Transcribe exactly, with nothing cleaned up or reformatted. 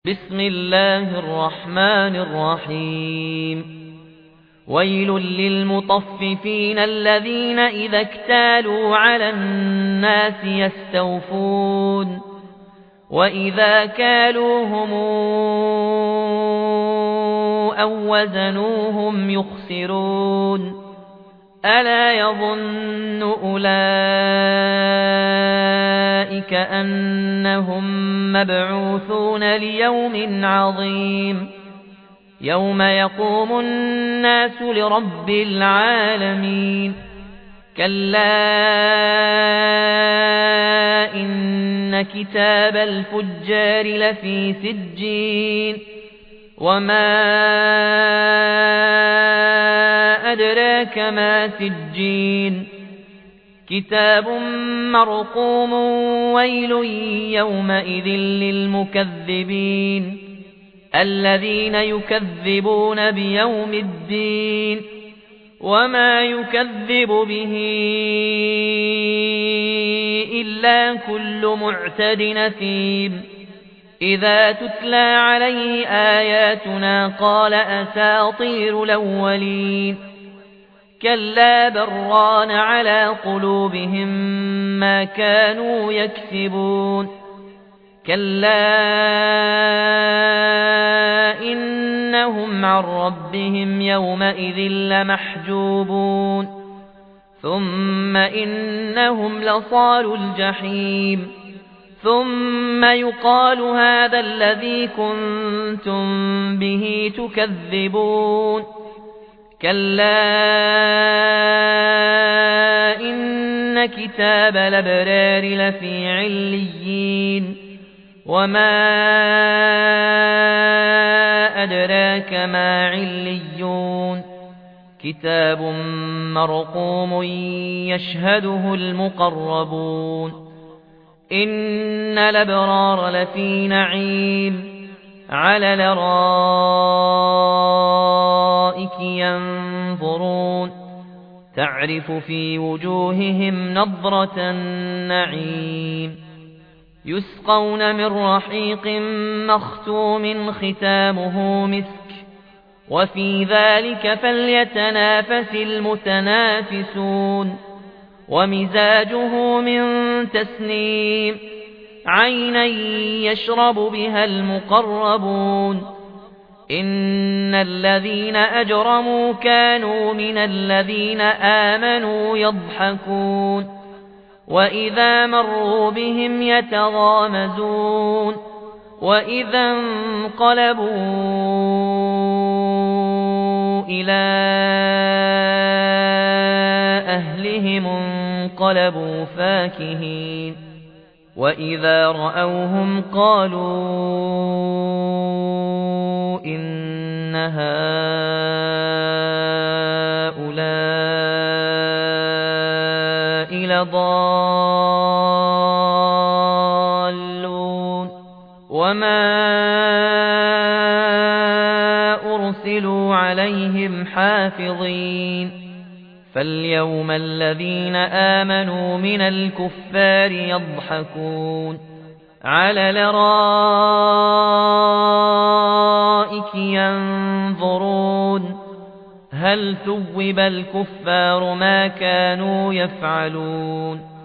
بسم الله الرحمن الرحيم ويل للمطففين الذين إذا اكتالوا على الناس يستوفون وإذا كالوهم أو وزنوهم يخسرون ألا يظن أولئك أنهم مبعوثون ليوم عظيم يوم يقوم الناس لرب العالمين كلا إن كتاب الفجار لفي سجين وما أدراك ما سجين كتاب مرقوم ويل يومئذ للمكذبين الذين يكذبون بيوم الدين وما يكذب به إلا كل معتد أثيم إذا تتلى عليه آياتنا قال أساطير الأولين كلا بران على قلوبهم ما كانوا يكسبون كلا إنهم عن ربهم يومئذ لمحجوبون ثم إنهم لصالو الجحيم ثم يقال هذا الذي كنتم به تكذبون كلا إن كتاب الأبرار لفي عليين وما أدراك ما عليون كتاب مرقوم يشهده المقربون إن الأبرار لفي نعيم على الأرائك ينظرون تعرف في وجوههم نضرة النعيم يسقون من رحيق مختوم ختامه مسك وفي ذلك فليتنافس المتنافسون ومزاجه من تسنيم عينا يشرب بها المقربون إن الذين أجرموا كانوا من الذين آمنوا يضحكون وإذا مروا بهم يتغامزون وإذا انقلبوا إلى أهلهم انقلبوا فاكهين وإذا رأوهم قالوا إن هؤلاء لضالون وما أرسلوا عليهم حافظين فاليوم الذين آمنوا من الكفار يضحكون على الأرائك ينظرون هل ثوب الكفار ما كانوا يفعلون